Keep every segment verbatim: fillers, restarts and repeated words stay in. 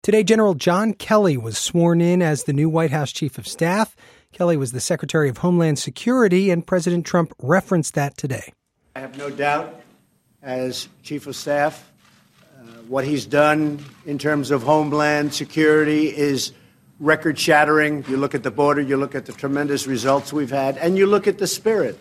Today, General John Kelly was sworn in as the new White House Chief of Staff. Kelly was the Secretary of Homeland Security, and President Trump referenced that today. I have no doubt, as Chief of Staff, uh, what he's done in terms of Homeland Security is record-shattering. You look at the border, you look at the tremendous results we've had, and you look at the spirit.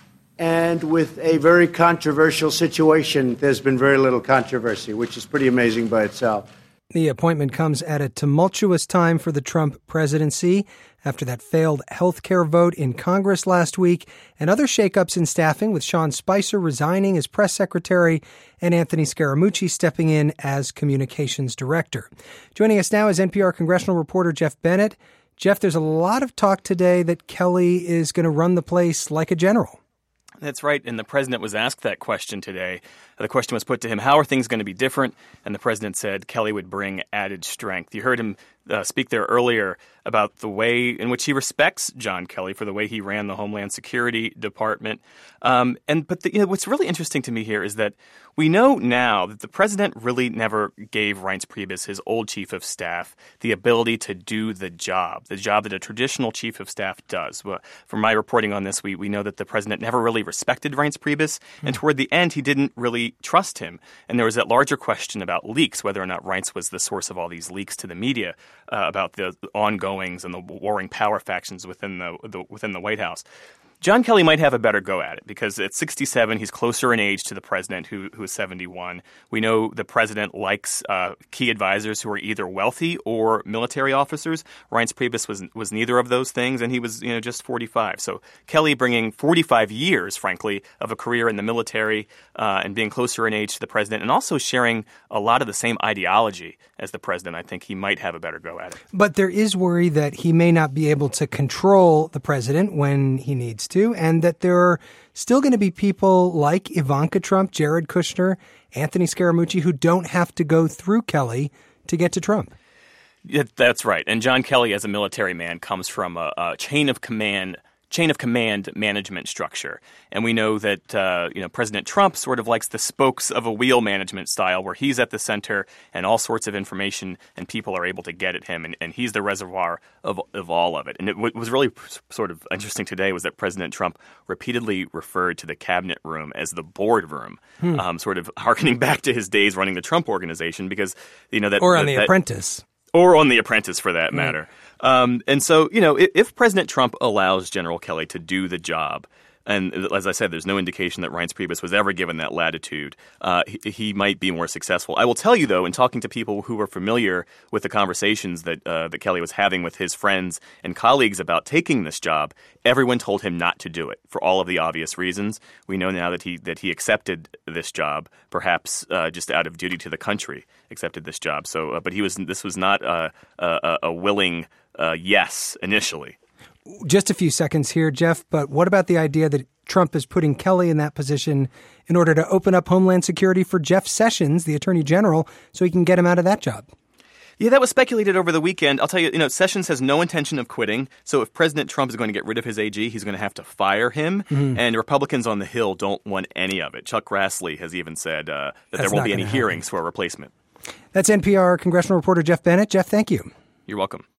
And with a very controversial situation, there's been very little controversy, which is pretty amazing by itself. The appointment comes at a tumultuous time for the Trump presidency after that failed health care vote in Congress last week and other shakeups in staffing, with Sean Spicer resigning as press secretary and Anthony Scaramucci stepping in as communications director. Joining us now is N P R congressional reporter Jeff Bennett. Jeff, there's a lot of talk today that Kelly is going to run the place like a general. That's right. And the president was asked that question today. The question was put to him, how are things going to be different? And the president said Kelly would bring added strength. You heard him uh, speak there earlier about the way in which he respects John Kelly for the way he ran the Homeland Security Department. Um, and but the, you know, what's really interesting to me here is that we know now that the president really never gave Reince Priebus, his old chief of staff, the ability to do the job, the job that a traditional chief of staff does. Well, from my reporting on this, we, we know that the president never really respected Reince Priebus, and toward the end, he didn't really trust him. And there was that larger question about leaks, whether or not Reince was the source of all these leaks to the media uh, about the ongoings and the warring power factions within the, the within the White House. John Kelly might have a better go at it because at sixty-seven, he's closer in age to the president, who who is seventy-one. We know the president likes uh, key advisors who are either wealthy or military officers. Reince Priebus was was neither of those things, and he was you know just forty-five. So Kelly bringing forty-five years, frankly, of a career in the military uh, and being closer in age to the president, and also sharing a lot of the same ideology as the president, I think he might have a better go at it. But there is worry that he may not be able to control the president when he needs to, and that there are still going to be people like Ivanka Trump, Jared Kushner, Anthony Scaramucci, who don't have to go through Kelly to get to Trump. Yeah, that's right. And John Kelly, as a military man, comes from a, a chain of command chain of command management structure. And we know that uh, you know President Trump sort of likes the spokes of a wheel management style where he's at the center and all sorts of information and people are able to get at him. And, and he's the reservoir of, of all of it. And it, what was really sort of interesting today was that President Trump repeatedly referred to the cabinet room as the boardroom, hmm. um, sort of hearkening back to his days running the Trump organization because, you know, that... Or on that, The that, Apprentice. Or on The Apprentice, for that matter. Right. Um, and so, you know, if, if President Trump allows General Kelly to do the job, and as I said, there's no indication that Reince Priebus was ever given that latitude, uh, he, he might be more successful. I will tell you, though, in talking to people who were familiar with the conversations that uh, that Kelly was having with his friends and colleagues about taking this job, everyone told him not to do it for all of the obvious reasons. We know now that he that he accepted this job, perhaps uh, just out of duty to the country, accepted this job. So, uh, but he was this was not a, a, a willing uh, yes initially. Just a few seconds here, Jeff, but what about the idea that Trump is putting Kelly in that position in order to open up Homeland Security for Jeff Sessions, the Attorney General, so he can get him out of that job? Yeah, that was speculated over the weekend. I'll tell you, you know, Sessions has no intention of quitting. So if President Trump is going to get rid of his A G, he's going to have to fire him. Mm-hmm. And Republicans on the Hill don't want any of it. Chuck Grassley has even said uh, that That's there won't be any happen. hearings for a replacement. That's N P R congressional reporter Jeff Bennett. Jeff, thank you. You're welcome.